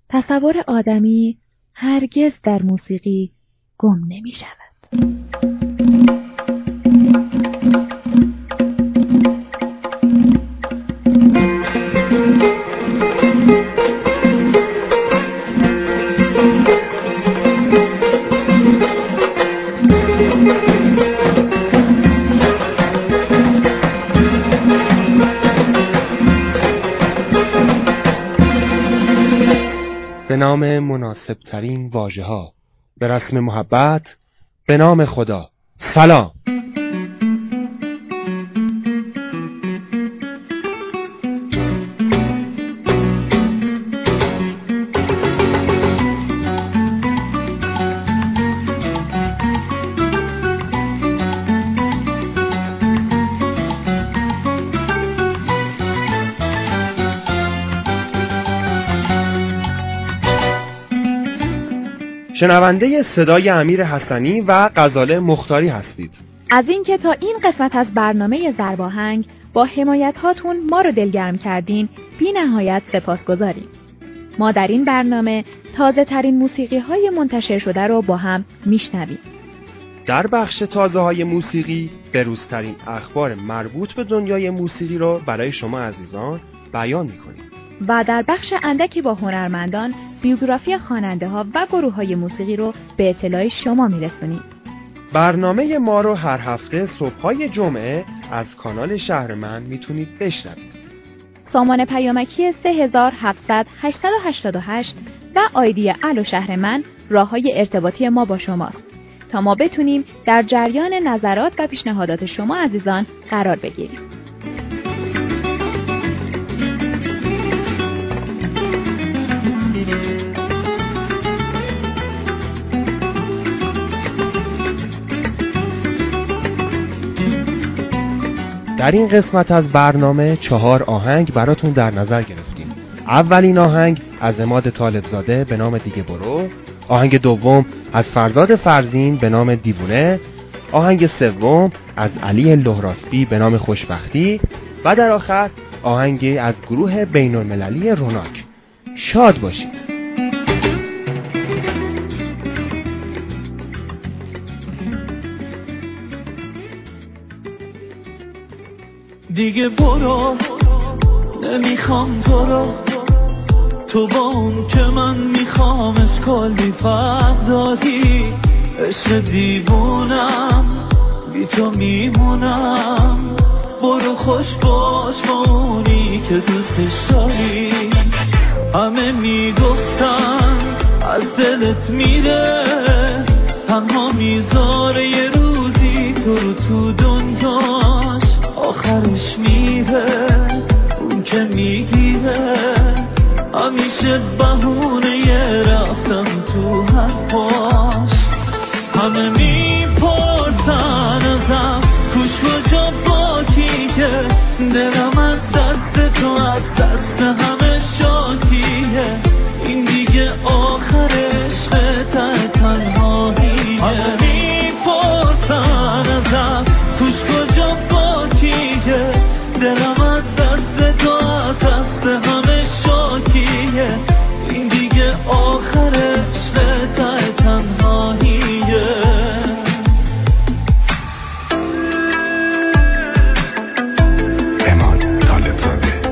تصور آدمی هرگز در موسیقی گم نمی شود. به نام مناسب ترین واژه ها، به رسم محبت، به نام خدا. سلام. شنونده صدای امیر حسنی و غزاله مختاری هستید. از اینکه تا این قسمت از برنامه ضرباهنگ با حمایت هاتون ما رو دلگرم کردین، بی نهایت سپاسگزاریم. ما در این برنامه تازه ترین موسیقی های منتشر شده رو با هم میشنویم. در بخش تازه های موسیقی بروزترین اخبار مربوط به دنیای موسیقی رو برای شما عزیزان بیان میکنیم. و در بخش اندکی با هنرمندان بیوگرافی خواننده ها و گروه های موسیقی رو به اطلاع شما میرسونیم. برنامه ما رو هر هفته صبح‌های جمعه از کانال شهر من میتونید بشنوید. سامان پیامکی 3700 888 و آیدی الو شهر من راه‌های ارتباطی ما با شماست تا ما بتونیم در جریان نظرات و پیشنهادات شما عزیزان قرار بگیریم. در این قسمت از برنامه 4 آهنگ براتون در نظر گرفتیم. اولین آهنگ از عماد طالبزاده به نام دیگه برو، آهنگ دوم از فرزاد فرزین به نام دیوونه، آهنگ سوم از علی لهراسبی به نام خوشبختی و در آخر آهنگی از گروه بین‌المللی روناک. شاد باشید. دیگه برو، نمیخوام تو رو، تو با اون که من میخوامش کلی فرق دادی. عشق دیوونم، بی تو میمونم. برو خوش باش با اونی که دوستش داری. همه میگفتن از دلت میره، تنها میذاره یه روزی تو رو تو دنیاش. آخرش میره اون که میگیره، همیشه بهونه رفتم تو حرفاش. همه میپرسن ازم کوش کجا باکی که دلم از دست تو از دست همه شاکیه. این دیگه آخر عشق تنهاییه. همه میپرسن ازم کوش کجا دلم از دست تو از دست همه شاکیه. این دیگه آخر عشق تنهاییه. عماد طالبزاده.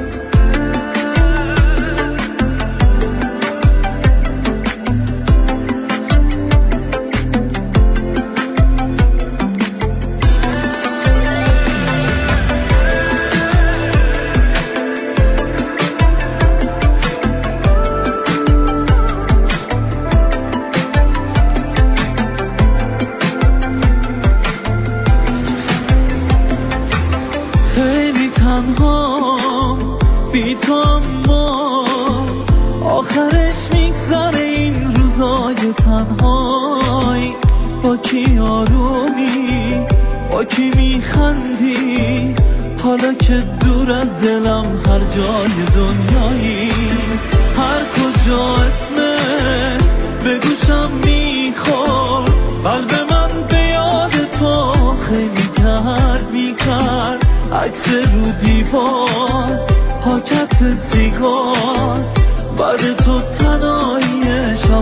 حالا که دور از دلم هر جای دنیایی، هر کجا اسمت به گوشم میخورد، قلب من به یاد تو خیلی درد میکرد. عکس رو دیوار، پاکت سیگار، بعد تو تنها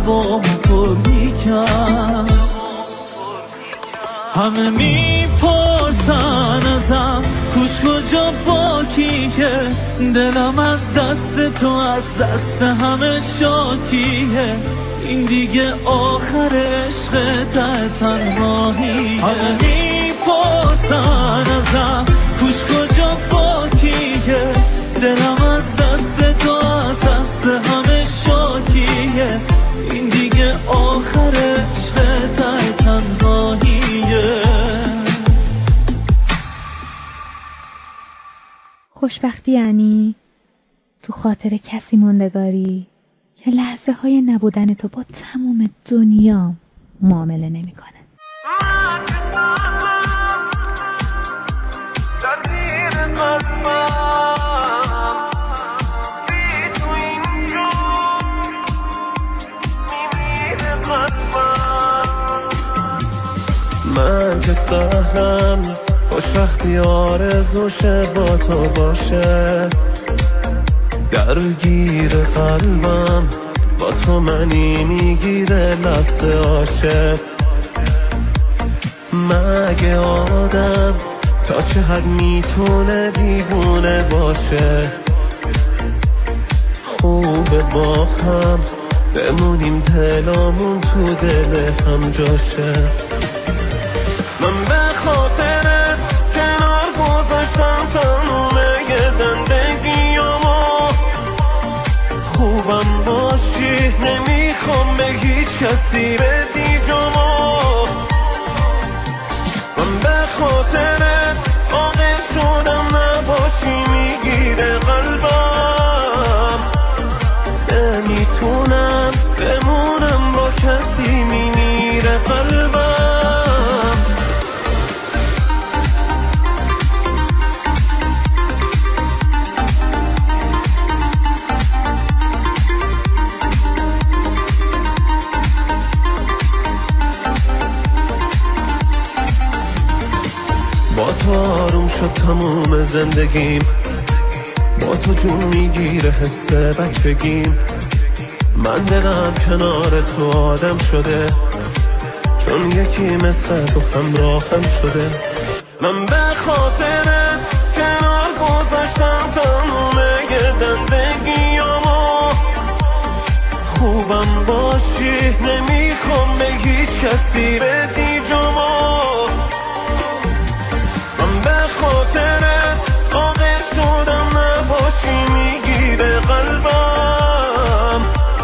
لبامو پر میکرد. همه میپرسن ازم کوش کجا باکیه، دلم از دست تو از دست همه شاکیه، این دیگه آخر عشق ته تنهاییه. همه میپرسن ازم کوش کجا باکیه، دلم از دست تو از دست همه شاکیه، این دیگه آخر عشق ته تنهاییه. خوشبختی یعنی تو خاطر کسی موندگاری که لحظه های نبودن تو با تموم دنیا معامله نمی کنه. من که سهرم خوشبختی آرزوشه با تو باشه، درگیر قلبم با تو منی میگیره لحظه عاشق. مگه آدم تا چه حد میتونه دیوونه باشه، خوبه با هم بمونیم دلامون تو دل هم جاشه. من به خاطرت کنار گذاشتم تموم زندگیامو، خوبم باشی نمیخوام به هیچ کسی بدی جامو. من به خاطرت عاقل شدم نباشی میگیره قلبم، نمیتونم بمونم با کسی میمیره قلبم. با تو آروم شد تموم زندگیم، با تو جون میگیره حس بچگیم. من دلم کنار تو آدم شده، چون یکی مثل تو همراهم شده. من به خاطرت کنار گذاشتم تموم زندگیامو، خوبم باشی نمیخوام به هیچ کسی بدی جامو. من به خاطرت عاقل شدم نباشی میگیره قلبم،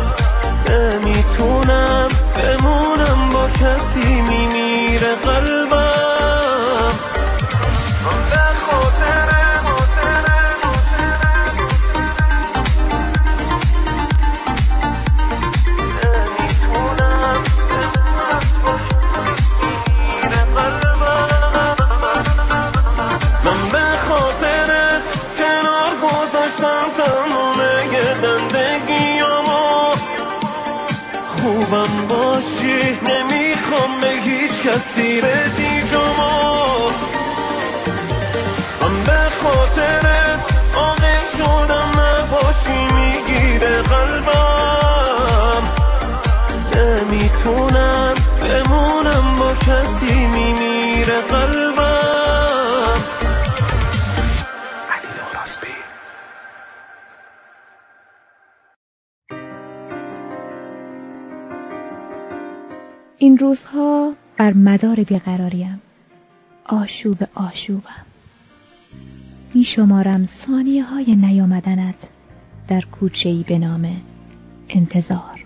نمیتونم بمونم با کسی میمیره قلبم. من به خاطرت خوبم باشی نمیخوام به هیچ کسی بدی جامو. من به خاطرت عاقل شدم نباشی میگیره قلبم، نمیتونم بمونم با کسی میمیره قلبم. علی راسبی. این روزها بر مدار بیقراریم، آشوبم. می شمارم ثانیه های نیامدنت در کوچه‌ای به نام انتظار.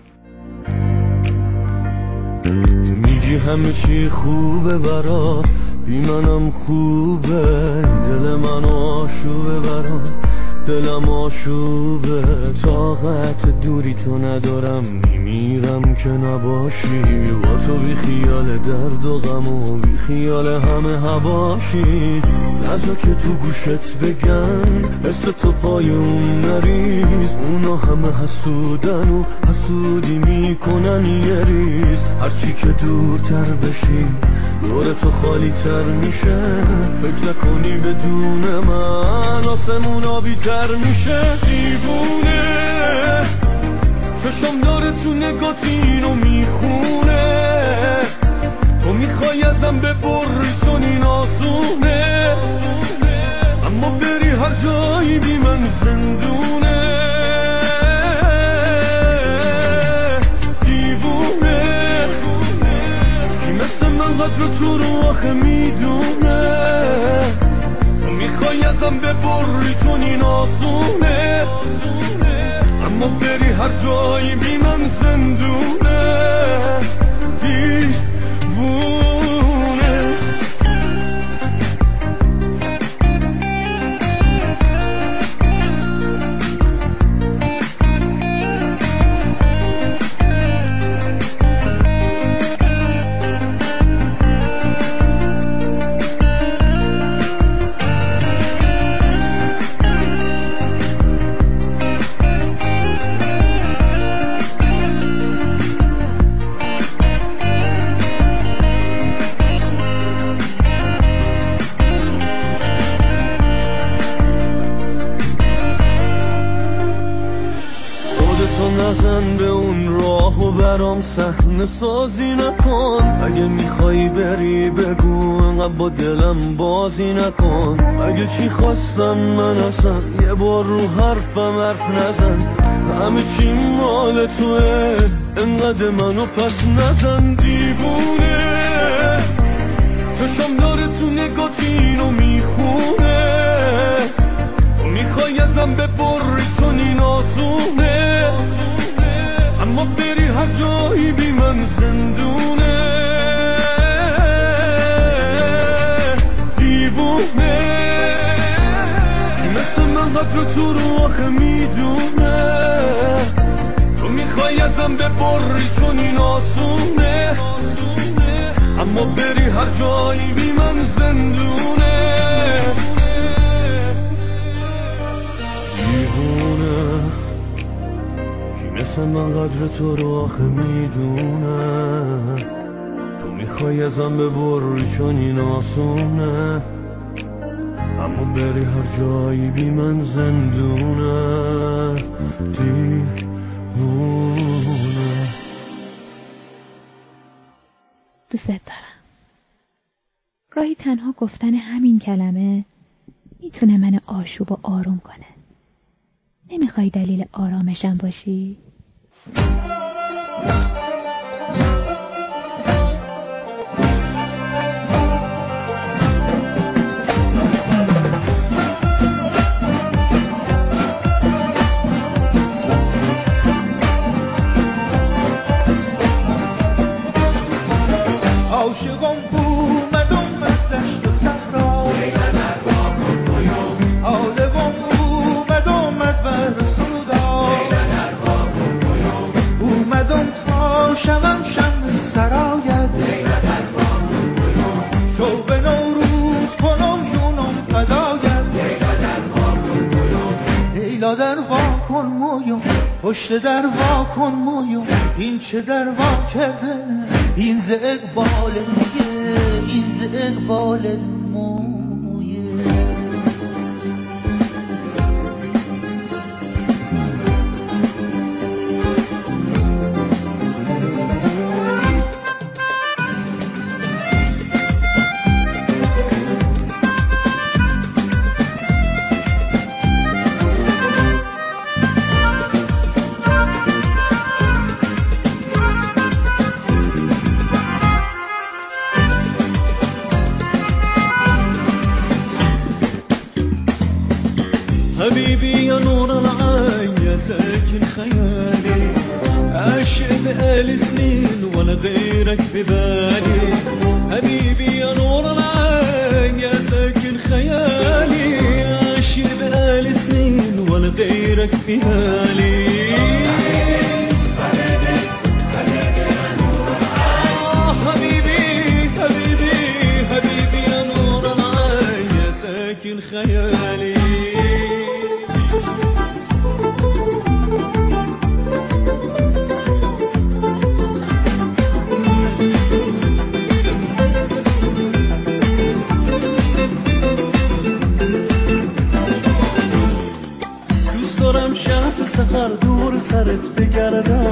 میگی همه چی خوبه برا، بی منم خوبه، دل منو آشوبه برا، دلم آشوبه. طاقت دوری تو ندارم، میمیرم که نباشی، با تو بی خیال درد و غم و بی خیال همه هواشی. نزا که تو گوشت بگن حس تو پای اون نریز، اونا همه حسودن و حسودی میکنن یه ریز. هرچی که دورتر بشی دور تو خالی تر میشه، فکر نکنی بدون من آسمون آبی تر میشه. دیوونه چشم داره تو نگات اینو میخونه، تو میخوای ازم ببری چون این آسونه، اما بری هر جایی بی من زندونه. دیوونه کی مثل من قدر تو رو آخه میدونه، تو میخوای ازم ببری چون این آسونه، اما بری هر جایی بی من زندونه. نزن به اون راه و برام صحنه سازی نکن، اگه میخوایی بری بگو انقدر با دلم بازی نکن. اگه چی خواستم من اصلا یه بار رو حرفم حرف نزن، همه چی مال توه انقدر منو پس نزن. دیوونه چشم داره تو نگات اینو میخونه، تو میخوای ازم ببری چون این آسونه، اما بری هر جایی بی من زندونه. دیوونه مثل من قدر تو رو آخه میدونه، تو میخوای ازم ببری چون این آسونه، اما بری هر جایی بی من زندونه. دیوونه مثل من قدر تو رو آخه میدونه، تو میخوای ازم ببری چون این آسونه، اما بری هر جایی بی من زندونه. دیوونه دوست دارم. گاهی تنها گفتن همین کلمه میتونه من آشوب و آروم کنه. نمیخوای دلیل آرامشم باشی؟ عاشقم اومدم از دشت و صحرا، عالقم اومدم از بر سودا، اومدم تا شوم شمع سرایت، شوق نوروز کنم جونم فدایت. لیلا در وا کن مویم، پشت در وا کن مویم، این چه در وا کرده، این ز اقبال مویه، این ز اقبال مویه. حبيبي يا نور العين يا ساكن خيالي، عاشق بقالي سنين ولا غيرك في بالي. حبيبي يا نور العين يا ساكن خيالي، عاشق بقالي سنين ولا غيرك في بالي. حبيبي يا نور العين يا ساكن خيالي. سفر دور سرت بگردم،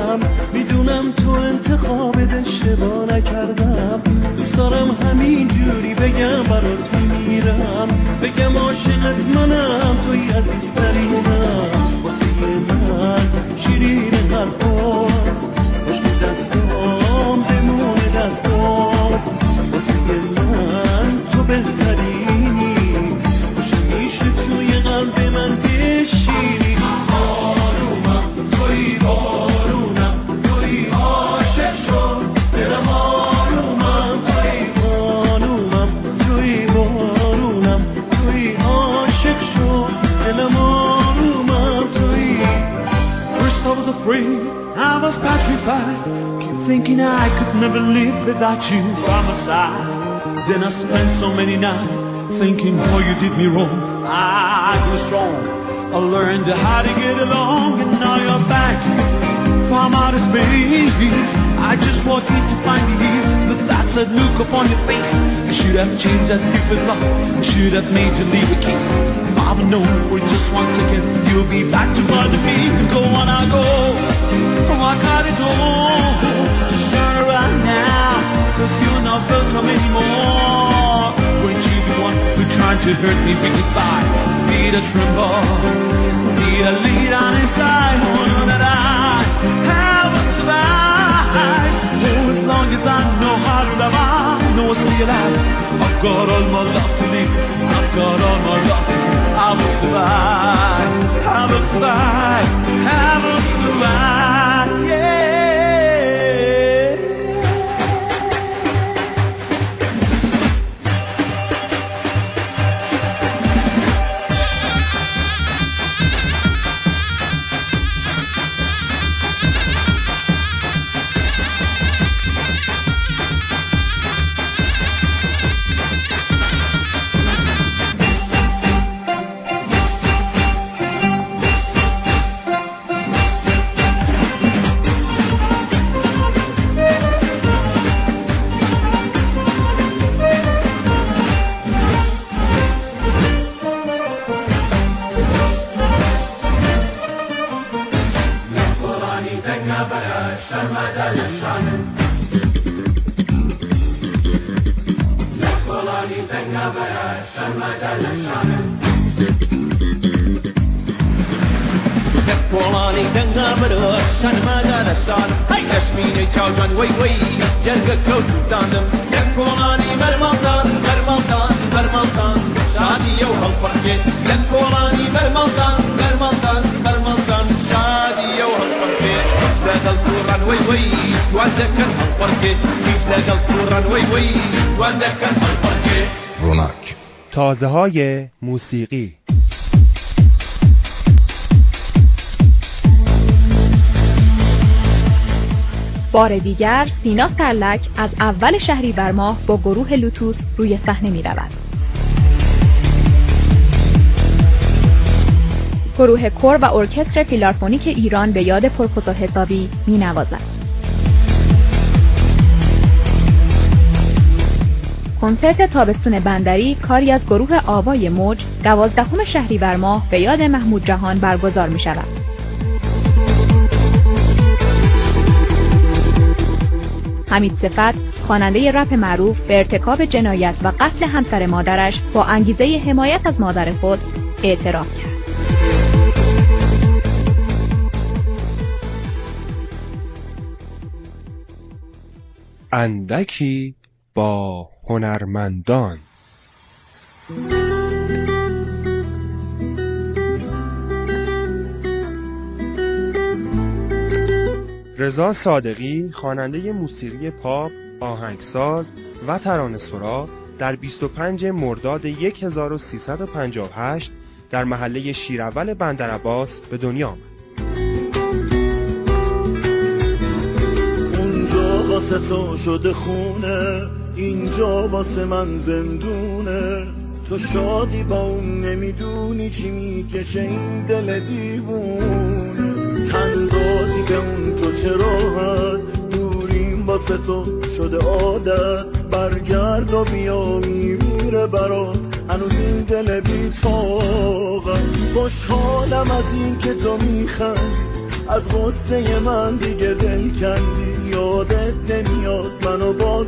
میدونم تو انتخابت اشتباه نکردم، دوست دارم همین جوری بگم برات میمیرم، بگم عاشقت منم توی عزیزترینم، واسه من شیرین حرفات، خوش دستام بمونه دستات، واسه من تو بهترینی، خوش میشه توی قلب من بشینی. آرومم توی بارونم، توی عاشق شد دلم، آرومم توی بارونم، توی بارونم، توی عاشق شد دلم، آرومم توی. First I was afraid, I was petrified, kept thinking I could never live without you by my side. Then I spent so many nights thinking how you did me wrong. I grew strong, I learned how to get along, and now you're back from outer space. I just want you to find me here, but that's that look upon your face. I should have changed that stupid lock, I should have made you leave a kiss. If I would know for just 1 second you'll be back to bother me. Go on, I go, oh I got it all. Just turn around now, cause you're not welcome anymore. Weren't you the one who tried to hurt me with goodbye? Need a tremble, need a lead on inside. Oh no, that I have a survive. Oh, as long as I know how to love, I know I'll stay alive. I've got all my love to live, I've got all my love to live. I will survive, I will survive, I will survive, yeah. تازه‌های موسیقی. بار دیگر سینا سرلک از اول شهریور ماه با گروه لوتوس روی صحنه می رود. گروه کور و ارکستر فیلارمونیک ایران به یاد پروفسور حسابی می نوازد. کنسرت تابستون بندری کاری از گروه آوای موج 12 شهریور ماه به یاد محمود جهان برگزار می شود. حمید صفت خواننده رپ معروف به ارتکاب جنایت و قتل همسر مادرش با انگیزه حمایت از مادر خود اعتراف کرد. اندکی با هنرمندان. رضا صادقی خواننده موسیقی پاپ، آهنگساز و ترانه‌سرا در 25 مرداد 1358 در محله شیراول بندرعباس به دنیا آمد. اونجا واسه تو شده خونه، اینجا واسه من زندونه، تو شادی با اون نمیدونی چی میکشه این دل دیوونه، تن دادی به اون تو چرا هست، دوریم واسه تو شده عادت، برگرد و بیا میمیره برات هنوز این دل بی طاقت. خوشحالم از این که تو میخندی، از غصه من دیگه دل کندی،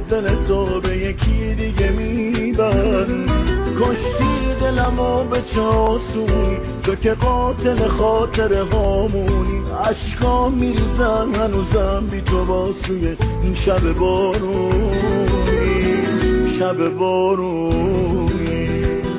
دل تو به یکی دیگه میبند. کشتی دلمو به چاسونی، تو که قاتل خاطر هامونی. عشقا میریزن هنوزم بی تو باسوی این شب بارونی، شب بارونی.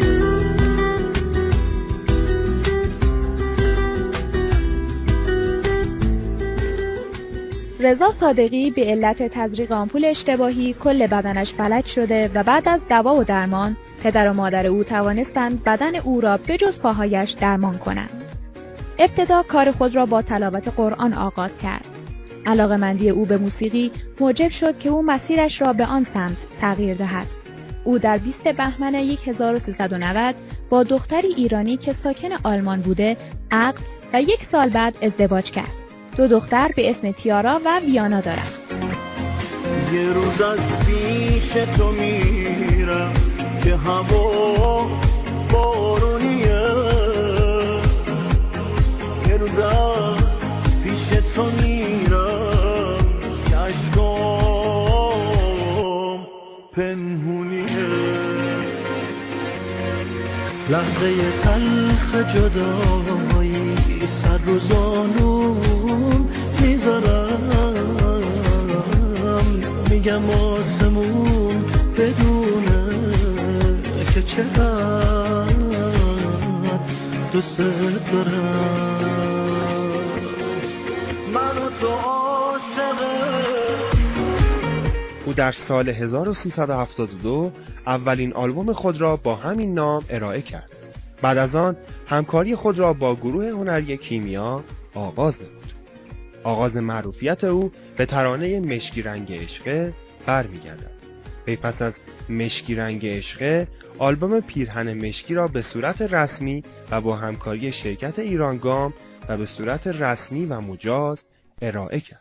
رضا صادقی به علت تزریق آمپول اشتباهی کل بدنش فلج شده و بعد از دوا و درمان پدر و مادر او توانستند بدن او را به جز پاهایش درمان کنند. ابتدا کار خود را با تلاوت قرآن آغاز کرد. علاقه‌مندی او به موسیقی موجب شد که او مسیرش را به آن سمت تغییر دهد. او در 20 بهمن 1390 با دختری ایرانی که ساکن آلمان بوده عقد و 1 سال بعد ازدواج کرد. 2 دختر به اسم تیارا و ویانا دارند. یه روز از پیش تو میرم که هوا بارونیه، یه روز از پیش تو میرم که عشقام پنهونیه. لحظه تلخ جدایی سر رو زانوم میذارم، میگم آسمون بدونه که چقدر دوست دارم. من و تو عاشقه. او در سال 1372 اولین آلبوم خود را با همین نام ارائه کرد. بعد از آن همکاری خود را با گروه هنری کیمیا آغاز نمود. آغاز معروفیت او به ترانه مشکی رنگ عشقه برمیگردد. وی پس از مشکی رنگ عشقه آلبوم پیرهن مشکی را به صورت رسمی و با همکاری شرکت ایرانگام و به صورت رسمی و مجاز ارائه کرد.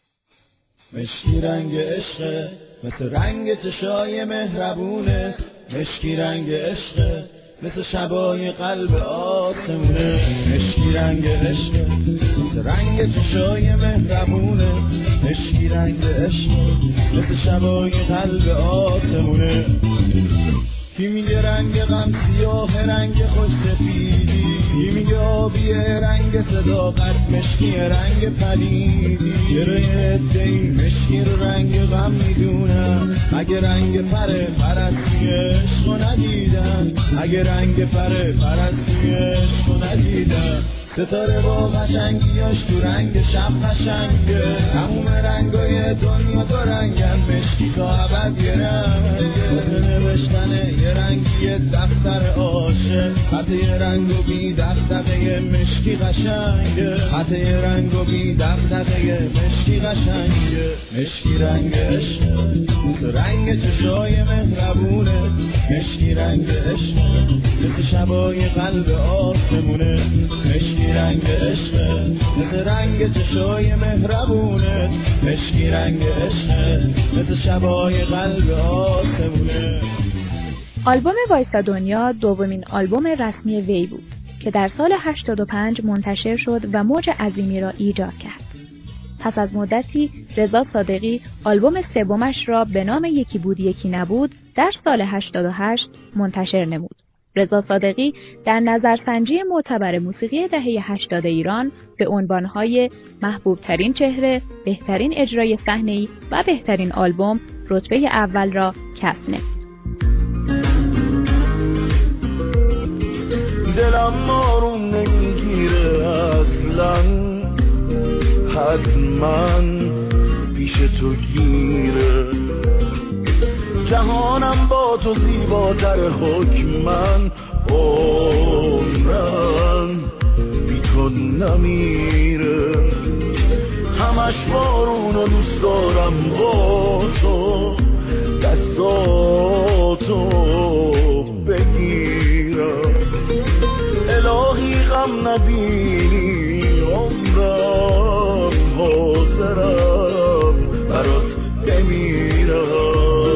مشکی رنگ عشقه مثل رنگ چشای مهربونه، مشکی رنگ عشقه مثل شبای قلب آسمونه. مشکی رنگ عشقه مثل رنگ چشای مهربونه، مشکی رنگ عشقه مثل شبای قلب آسمونه. کی میگه رنگ غم سیاه رنگ خوش سفیدی، کی میگه آبی رنگ صداقت مشکی رنگ پلیدی. گره عده‌ای مشکی رو رنگ غم میدونن، اگه رنگ پرستی عشقو ندیدن، اگه رنگ پرستی عشقو ندیدن. ستاره با قشنگیاش تو رنگ شب قشنگه، تموم رنگای دنیا دو رنگن، مشکی تا ابد یه رنگه. واسه نوشتن یه رنگی دفتر عاشق، خط یه رنگ و بی دغدغه مشکی قشنگه، خط یه رنگ و بی دغدغه مشکی قشنگه. مشکی رنگ عشقه مثل رنگ چشای مهربونه، مشکی رنگ عشقه مثل شبای قلب آسمونه. مشکی رنگ عشقه مثل رنگ چشای مهربونه، مشکی رنگ عشقه مثل شبای قلب آسمونه. آلبوم وایسا دنیا دومین آلبوم رسمی وی بود که در سال 85 منتشر شد و موج عظیمی را ایجاد کرد. پس از مدتی رضا صادقی آلبوم سومش را به نام یکی بود یکی نبود در سال 88 منتشر نمود. رضا صادقی در نظرسنجی معتبر موسیقی دهه 80 ایران به عنوانهای محبوب ترین چهره، بهترین اجرای صحنه‌ای و بهترین آلبوم رتبه اول را کسب نمود. دلم آروم نمیگیره اصلا، حتما پیش تو گیره. جهانم با تو زیباتر حکمن، عمرم بی تو نمیره. همش بارون و دوست دارم با تو، دستاتو بگیرم. الهی غم نبینی عمرم، حاضرم برات بمیرم.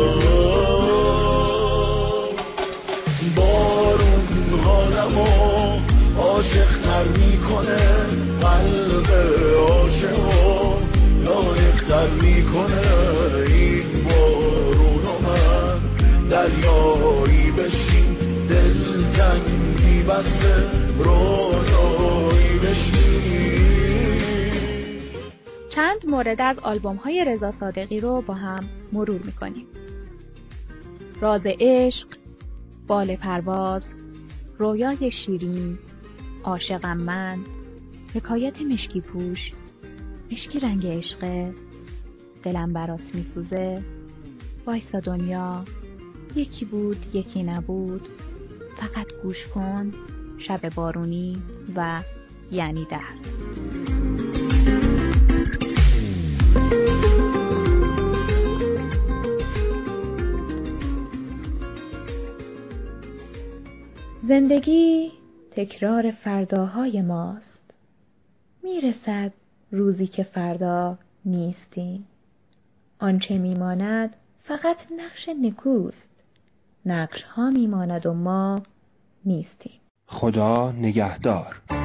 بارون حالمو عاشق‌تر میکنه، قلب عاشقو لایق‌تر میکنه. این بارون دریایی بشین، دل تنگی بسته رویایی بشین. چند مورد از آلبوم‌های رضا صادقی رو با هم مرور می‌کنیم. راز عشق، بال پرواز، رویای شیرین، عاشقم من، حکایت مشکی پوش، مشکی رنگ عشقه، دلم برات میسوزه، وایسا دنیا، یکی بود یکی نبود، فقط گوش کن، شب بارونی و یعنی درد. زندگی تکرار فرداهای ماست. میرسد روزی که فردا نیستیم. آنچه میماند فقط نقش نکوست. نقش ها میماند و ما نیستیم. خدا نگهدار.